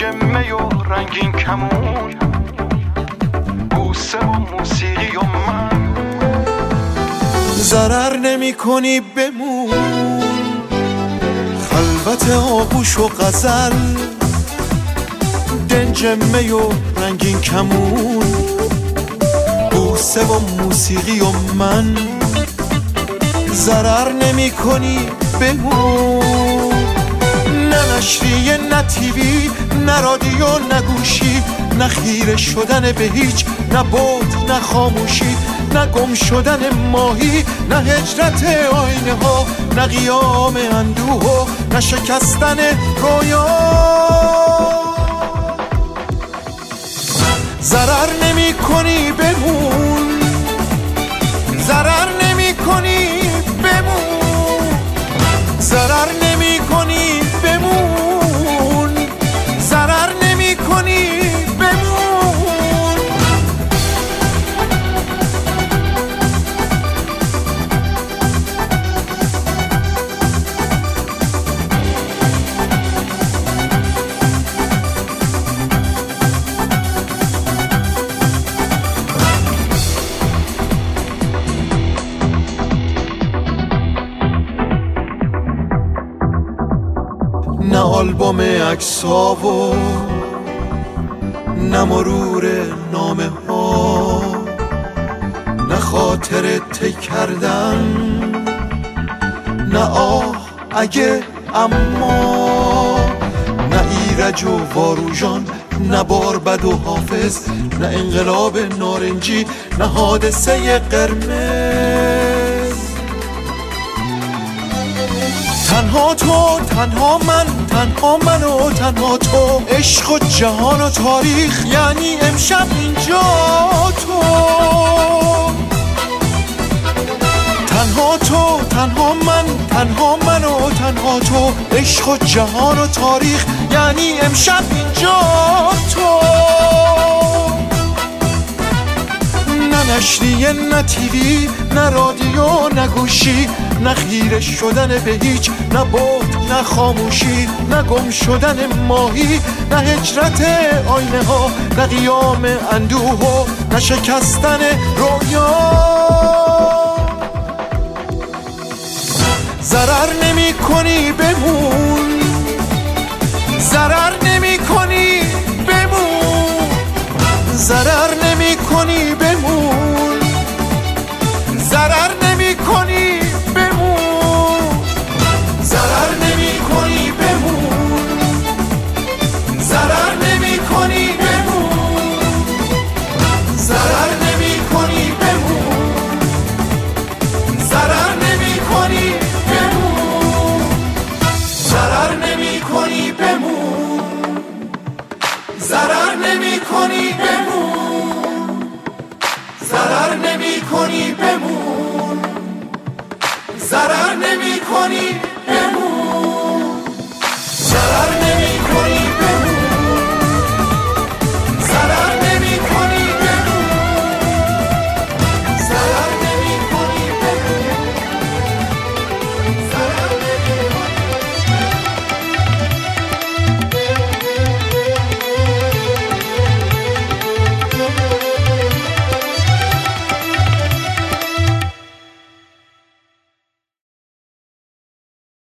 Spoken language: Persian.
می و رنگین کمون، بوسه و موسیقی و من. ضرر نمی کنی بمون، خلوت آغوش و غزل، دنج می و رنگین کمون، بوسه و موسیقی و من. ضرر نمی کنی بمون، نه نشریه نه تیوی نه رادیو نه گوشی، نه خیره شدن به هیچ، نه بود نه خاموشی، نه گم شدن ماهی، نه هجرت آینه ها، نه قیام اندوه و نه شکستن رویا. ضرر نمی کنی بمون، ضرر نمی کنی بمون، ضرر نمی کنی بمون، ضرر نمی کنی بمون. نه آلبوم عکس‌ها و نه مرور نامه ها، نه خاطر تک کردن، نه آه اگه اما، نه ایرج و واروژان، نه باربد و حافظ، نه انقلاب نارنجی، نه حادثه قرمز. تنها تو، تنها من، تنها من و تنها تو، عشق و جهان و تاریخ، یعنی امشب اینجا تو. تنها تو، تنها من، تنها من و تنها تو، عشق و جهان و تاریخ، یعنی امشب اینجا تو. نه نشریه نه تیوی نه رادیو نه گوشی، نه خیره شدن به هیچ، نه بود نه خاموشی، نه گم شدن ماهی، نه هجرت آینه ها، نه قیام اندوه و نه شکستن رویا. ضرر نمی کنی بمون، ضرر